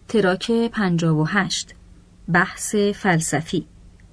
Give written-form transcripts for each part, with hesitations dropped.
تراک 58 بحث فلسفی.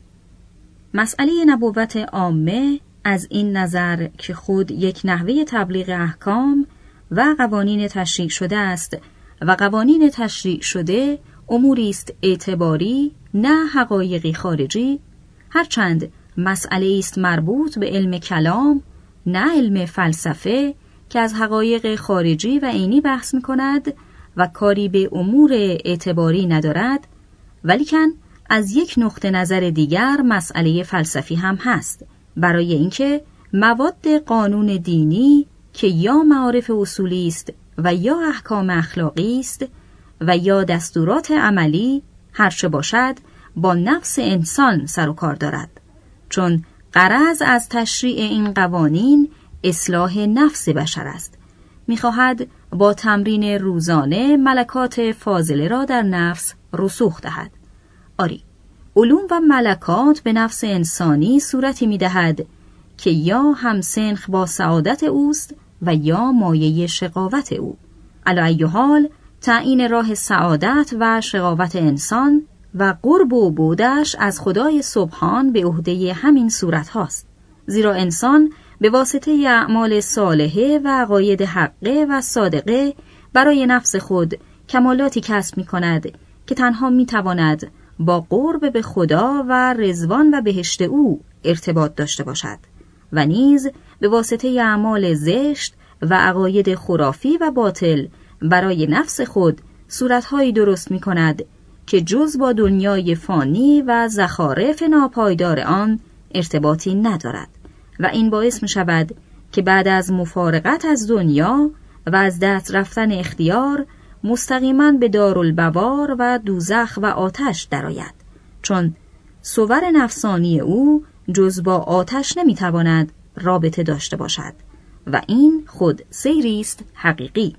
مسئله نبوت عامه از این نظر که خود یک نحوه تبلیغ احکام و قوانین تشریع شده است و قوانین تشریع شده اموری است اعتباری نه حقایقی خارجی، هرچند مسئله است مربوط به علم کلام نه علم فلسفه که از حقایق خارجی و عینی بحث می‌کند و کاری به امور اعتباری ندارد، ولیکن از یک نقطه نظر دیگر مسئله فلسفی هم هست، برای اینکه مواد قانون دینی که یا معارف اصولی است و یا احکام اخلاقی است و یا دستورات عملی هرچه باشد با نفس انسان سر و کار دارد، چون غرض از تشریع این قوانین اصلاح نفس بشر است. می‌خواهد با تمرین روزانه ملکات فاضله را در نفس رسوخ دهد. آری، علوم و ملکات به نفس انسانی صورتی می‌دهد که یا همسنخ با سعادت اوست و یا مایه شقاوت او. علی ای حال تعیین راه سعادت و شقاوت انسان و قرب و بعدش از خدای سبحان به عهده همین صورت هاست، زیرا انسان به واسطه اعمال صالحه و عقاید حقه و صادقه برای نفس خود کمالاتی کسب می کند که تنها می تواند با قرب به خدا و رضوان و بهشت او ارتباط داشته باشد و نیز به واسطه اعمال زشت و عقاید خرافی و باطل برای نفس خود صورتهایی درست می کند که جز با دنیای فانی و زخارف ناپایدار آن ارتباطی ندارد و این باعث می شود که بعد از مفارقت از دنیا و از دست رفتن اختیار مستقیما به دارالبوار و دوزخ و آتش درآید، چون صور نفسانی او جز با آتش نمی تواند رابطه داشته باشد و این خود سیری است حقیقی.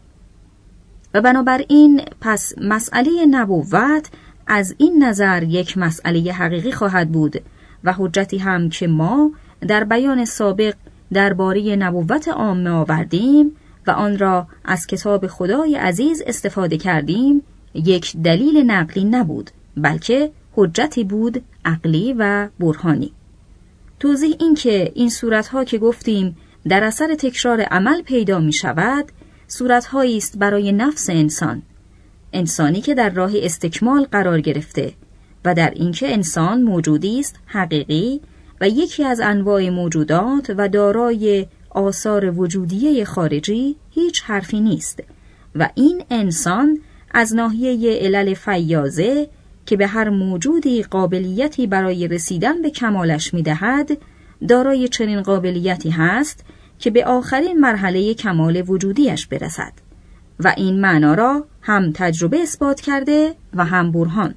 و بنابراین پس مسئله نبوت از این نظر یک مسئله حقیقی خواهد بود و حجتی هم که ما در بیان سابق درباره نبوت عامه آوردیم و آن را از کتاب خدای عزیز استفاده کردیم یک دلیل نقلی نبود، بلکه حجتی بود عقلی و برهانی. توضیح این که این صورتها که گفتیم در اثر تکرار عمل پیدا می شود صورتهایی است برای نفس انسانی که در راه استکمال قرار گرفته و در اینکه انسان موجودی است حقیقی و یکی از انواع موجودات و دارای آثار وجودیه خارجی هیچ حرفی نیست و این انسان از ناحیه علل فیاضه که به هر موجودی قابلیتی برای رسیدن به کمالش می‌دهد دارای چنین قابلیتی هست که به آخرین مرحله کمال وجودیش برسد و این معنا را هم تجربه اثبات کرده و هم برهان.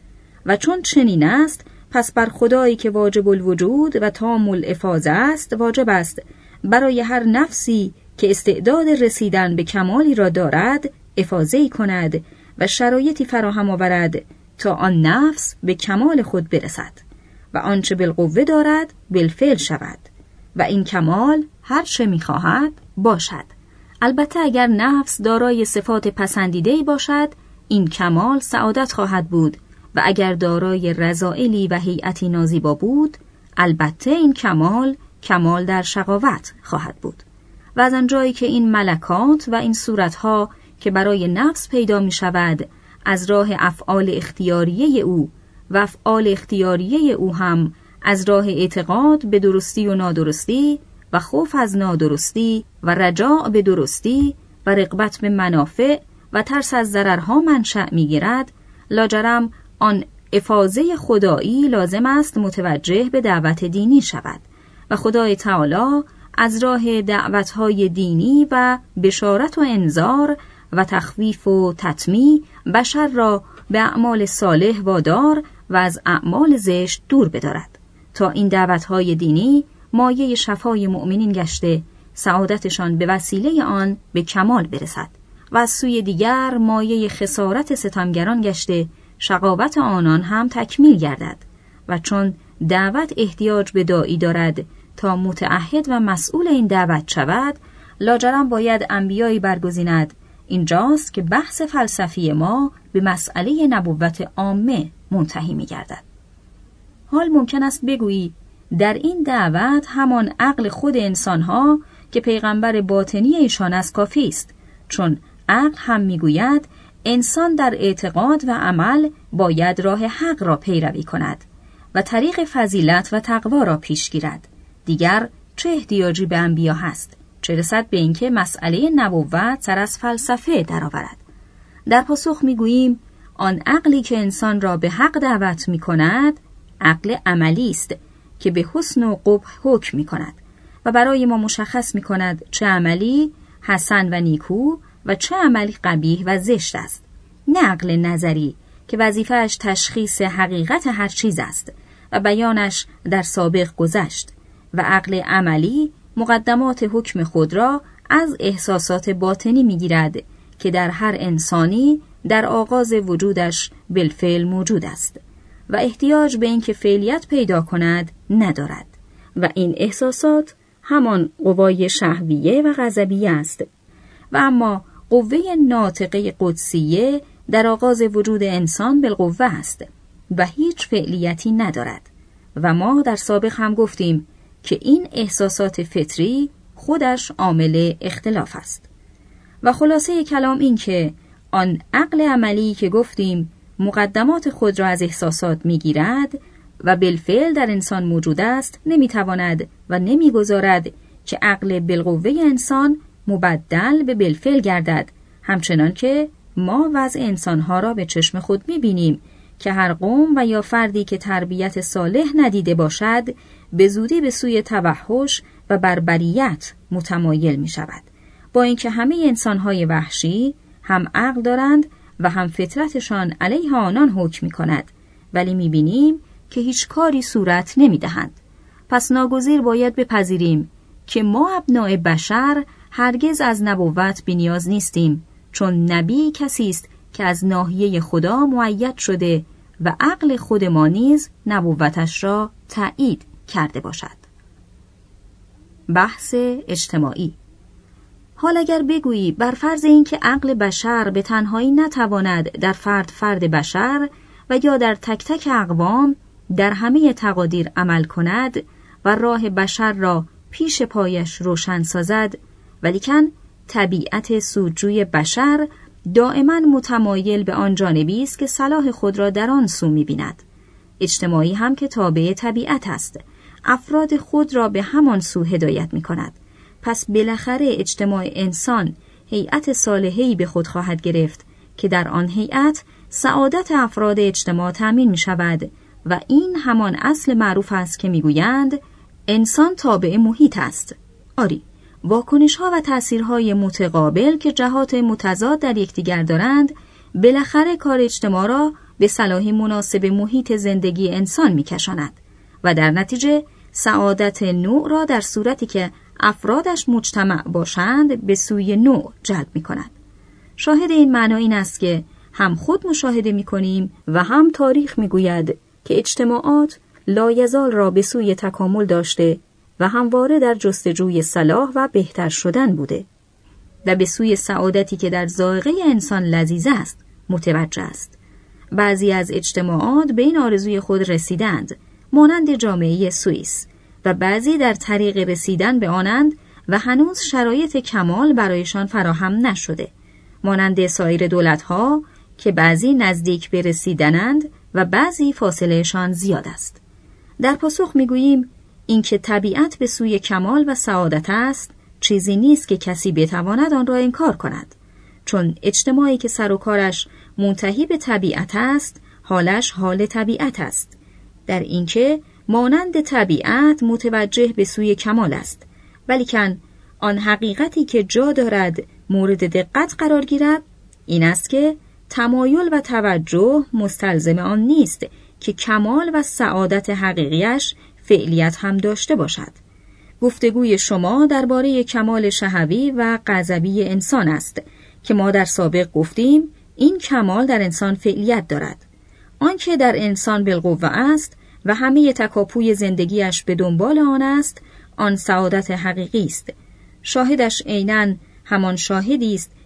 و چون چنین است پس بر خدایی که واجب الوجود و تام الافاضه است واجب است برای هر نفسی که استعداد رسیدن به کمالی را دارد افاضه‌ای کند و شرایطی فراهم آورد تا آن نفس به کمال خود برسد و آنچه بالقوه دارد بالفعل شود و این کمال هر چه می‌خواهد باشد. البته اگر نفس دارای صفات پسندیده‌ای باشد این کمال سعادت خواهد بود و اگر دارای رذائلی و هیئتی نازیبا بود البته این کمال در شقاوت خواهد بود. و از آنجایی که این ملکات و این صورتها که برای نفس پیدا می شود از راه افعال اختیاریه او و افعال اختیاریه او هم از راه اعتقاد به درستی و نادرستی و خوف از نادرستی و رجاع به درستی و رغبت به منافع و ترس از ضررها منشأ می گیرد، لاجرم آن افاضه خدایی لازم است متوجه به دعوت دینی شود و خدای تعالی از راه دعوتهای دینی و بشارت و انذار و تخویف و تطمیع بشر را به اعمال صالح وادار و از اعمال زشت دور بدارد تا این دعوتهای دینی مایه شفای مؤمنین گشته سعادتشان به وسیله آن به کمال برسد و از سوی دیگر مایه خسارت ستمگران گشته شقاوت آنان هم تکمیل گردد و چون دعوت احتیاج به داعی دارد تا متعهد و مسئول این دعوت شود لاجرم باید انبیایی برگزیند اینجاست که بحث فلسفی ما به مسئله نبوت عامه منتهی می‌گردد. حال ممکن است بگویی در این دعوت همان عقل خود انسان‌ها که پیغمبر باطنی ایشان است کافی است، چون عقل هم می‌گوید انسان در اعتقاد و عمل باید راه حق را پیروی کند و طریق فضیلت و تقوا را پیش گیرد. دیگر چه احتیاجی به انبیا هست؟ چه رسد به اینکه مسئله نبوت سر از فلسفه درآورد؟ در پاسخ میگوییم آن عقلی که انسان را به حق دعوت میکند عقل عملی است که به حسن و قبح حکم میکند و برای ما مشخص میکند چه عملی حسن و نیکو و چه عملی قبیح و زشت است. نه عقل نظری که وظیفه‌اش تشخیص حقیقت هر چیز است و بیانش در سابق گذشت، و عقل عملی مقدمات حکم خود را از احساسات باطنی میگیرد که در هر انسانی در آغاز وجودش بالفعل موجود است و احتیاج به اینکه فعلیت پیدا کند ندارد، و این احساسات همان قوای شهویه و غضبیه است. و اما قوه ناطقه قدسیه در آغاز وجود انسان بالقوه است و هیچ فعلیتی ندارد، و ما در سابق هم گفتیم که این احساسات فطری خودش عامل اختلاف است. و خلاصه کلام این که آن عقل عملی که گفتیم مقدمات خود را از احساسات میگیرد و بالفعل در انسان موجود است، نمیتواند و نمیگذارد که عقل بالقوه انسان مبدل به بالفعل گردد، همچنان که ما وضع انسانها را به چشم خود میبینیم که هر قوم و یا فردی که تربیت صالح ندیده باشد به زودی به سوی توحش و بربریت متمایل می شود، با اینکه همه انسانهای وحشی هم عقل دارند و هم فطرتشان علیه آنان حکم می کند، ولی می بینیم که هیچ کاری صورت نمی دهند. پس ناگزیر باید بپذیریم که ما ابناء بشر هرگز از نبوت بی‌نیاز نیستیم، چون نبی کسی است که از ناحیه خدا مؤید شده و عقل خود ما نیز نبوتش را تأیید کرده باشد. بحث اجتماعی. حال اگر بگویی بر فرض اینکه عقل بشر به تنهایی نتواند در فرد بشر و یا در تک تک اقوام در همه تقادیر عمل کند و راه بشر را پیش پایش روشن سازد، ولیکن طبیعت سودجوی بشر دائما متمایل به آن جانبی است که صلاح خود را در آن سو می‌بیند. اجتماعی هم که تابع طبیعت است، افراد خود را به همان سو هدایت می‌کند. پس بالاخره اجتماع انسان هیئت صالحه‌ای به خود خواهد گرفت که در آن هیئت سعادت افراد اجتماع تامین می‌شود، و این همان اصل معروف است که می‌گویند انسان تابع محیط است. آری، واکنش‌ها و تأثیرهای متقابل که جهات متضاد در یکدیگر دارند، بالاخره کار اجتماع را به صلاحی مناسب محیط زندگی انسان می‌کشاند و در نتیجه سعادت نوع را در صورتی که افرادش مجتمع باشند به سوی نوع جلب می‌کند. شاهد این معنا این است که هم خود مشاهده می‌کنیم و هم تاریخ می‌گوید که اجتماعات لایزال را به سوی تکامل داشته و همواره در جستجوی صلاح و بهتر شدن بوده و به سوی سعادتی که در ذائقه انسان لذیذ است متوجه است. بعضی از اجتماعات به این آرزوی خود رسیدند، مانند جامعه سوئیس، و بعضی در طریق رسیدن به آنند و هنوز شرایط کمال برایشان فراهم نشده، مانند سایر دولت‌ها که بعضی نزدیک به رسیدنند و بعضی فاصلهشان زیاد است. در پاسخ می‌گوییم اینکه طبیعت به سوی کمال و سعادت است چیزی نیست که کسی بتواند آن را انکار کند، چون اجتماعی که سر و کارش منتهی به طبیعت است حالش حال طبیعت است، در اینکه مانند طبیعت متوجه به سوی کمال است، ولیکن آن حقیقتی که جا دارد مورد دقت قرار گیرد این است که تمایل و توجه مستلزم آن نیست که کمال و سعادت حقیقیش فعلیت هم داشته باشد. گفتگوی شما درباره کمال شهوی و غضبی انسان است که ما در سابق گفتیم این کمال در انسان فعلیت دارد. آنکه در انسان بالقوه است و همه تکاپوی زندگیش به دنبال آن است، آن سعادت حقیقی است. شاهدش عیناً همان شاهدی است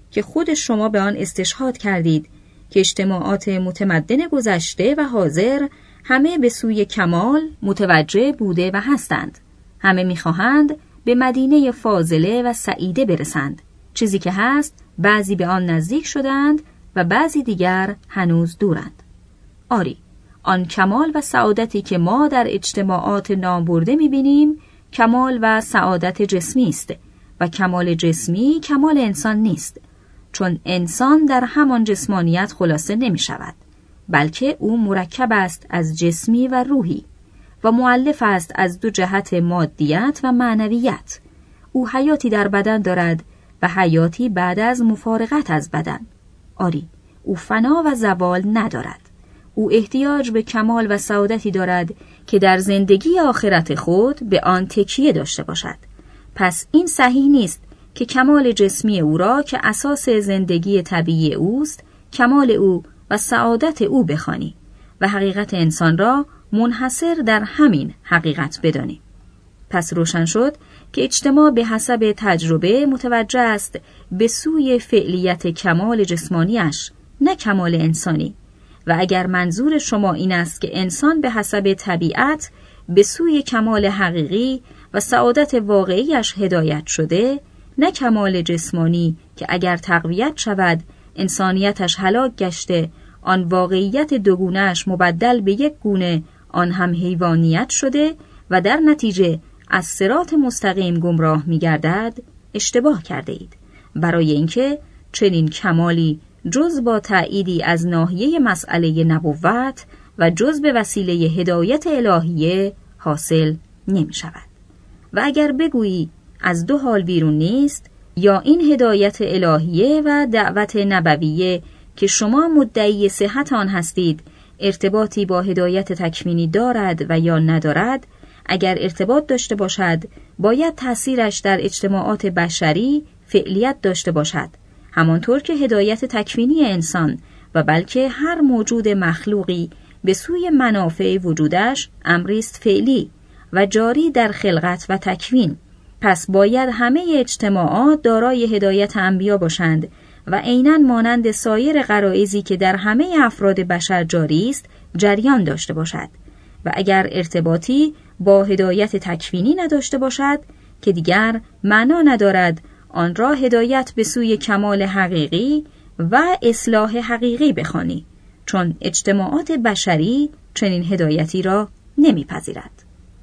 که خود شما به آن استشهاد کردید که اجتماعات متمدن گذشته و حاضر همه به سوی کمال متوجه بوده و هستند. همه می‌خواهند به مدینه فاضله و سعیده برسند. چیزی که هست، بعضی به آن نزدیک شدند و بعضی دیگر هنوز دورند. آری، آن کمال و سعادتی که ما در اجتماعات نامبرده می‌بینیم، کمال و سعادت جسمی است و کمال جسمی کمال انسان نیست، چون انسان در همان جسمانیت خلاصه نمی‌شود، بلکه او مرکب است از جسمی و روحی و مؤلف است از دو جهت مادیت و معنویت. او حیاتی در بدن دارد و حیاتی بعد از مفارقت از بدن. آری، او فنا و زوال ندارد. او احتیاج به کمال و سعادتی دارد که در زندگی آخرت خود به آن تکیه داشته باشد. پس این صحیح نیست که کمال جسمی او را که اساس زندگی طبیعی اوست، کمال او و سعادت او بخوانی و حقیقت انسان را منحصر در همین حقیقت بدانی. پس روشن شد که اجتماع به حسب تجربه متوجه است به سوی فعلیت کمال جسمانیش، نه کمال انسانی. و اگر منظور شما این است که انسان به حسب طبیعت به سوی کمال حقیقی و سعادت واقعیش هدایت شده، نه کمال جسمانی که اگر تقویت شود انسانیتش هلاک گشته، آن واقعیت دوگونه‌اش مبدل به یک گونه، آن هم حیوانیت شده و در نتیجه از صراط مستقیم گمراه می‌گردد، اشتباه کرده اید. برای اینکه چنین کمالی جز با تأییدی از ناحیه مسئله نبوت و جز به وسیله هدایت الهیه حاصل نمی شود. و اگر بگویی از دو حال بیرون نیست، یا این هدایت الهیه و دعوت نبویه که شما مدعی صحت آن هستید ارتباطی با هدایت تکوینی دارد و یا ندارد، اگر ارتباط داشته باشد باید تأثیرش در اجتماعات بشری فعلیت داشته باشد، همانطور که هدایت تکوینی انسان و بلکه هر موجود مخلوقی به سوی منافع وجودش امریست فعلی و جاری در خلقت و تکوین. پس باید همه اجتماعات دارای هدایت انبیا باشند و عیناً مانند سایر غرایزی که در همه افراد بشر جاری است جریان داشته باشد. و اگر ارتباطی با هدایت تکوینی نداشته باشد که دیگر معنا ندارد آن را هدایت به سوی کمال حقیقی و اصلاح حقیقی بخوانی، چون اجتماعات بشری چنین هدایتی را نمیپذیرد.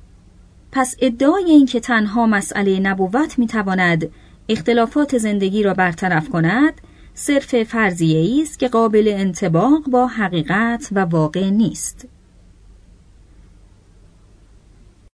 پس ادعای این که تنها مسئله نبوت میتواند اختلافات زندگی را برطرف کند صرف فرضیه‌ای است که قابل انطباق با حقیقت و واقع نیست.